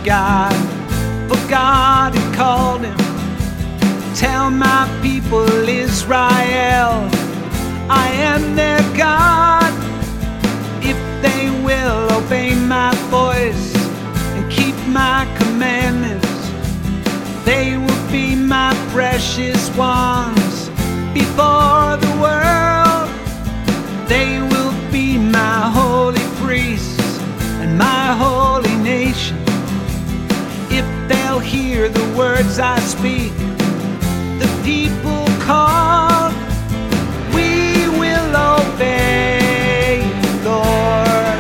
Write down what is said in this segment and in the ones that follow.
God, for God had called him. Tell my people Israel, I am their God. If they will obey my voice and keep my commandments, they will be my precious ones before the world. They will be my holy priests and my holy nation. If they'll hear the words I speak, the people call, we will obey, Lord.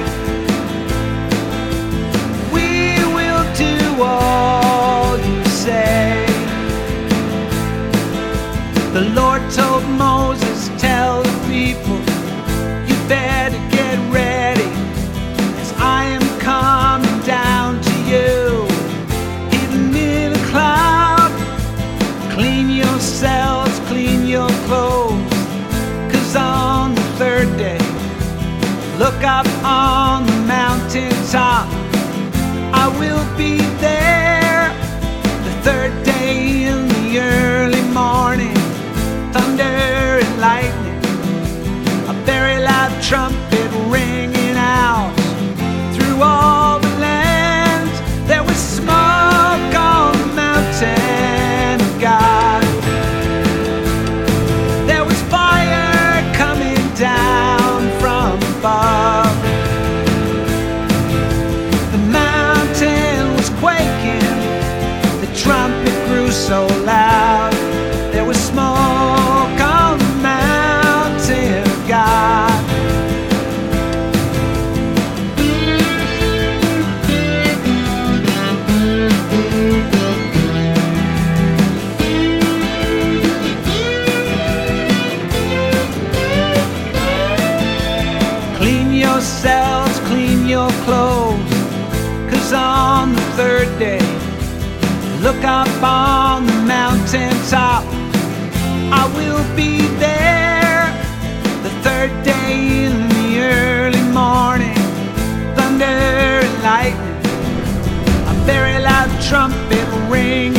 We will do all you say. The Lord told Moses, tell the people, you better get ready, as I am coming down to you. Hidden in a cloud, clean yourselves, clean your clothes, 'cause on the third day, look up on the mountain top, I will be there. The third day in the early morning, thunder and lightning, a very loud trumpet ringing out through all the land. There was smoke on the mountain of God. There was fire coming down from above. The mountain was quaking, the trumpet grew so loud. There was smoke on the mountain of God. Clean yourselves, clean your clothes, 'cause on the third day, look up on the mountain top, I will be there. The third day in the early morning, thunder and lightning, a very loud trumpet ring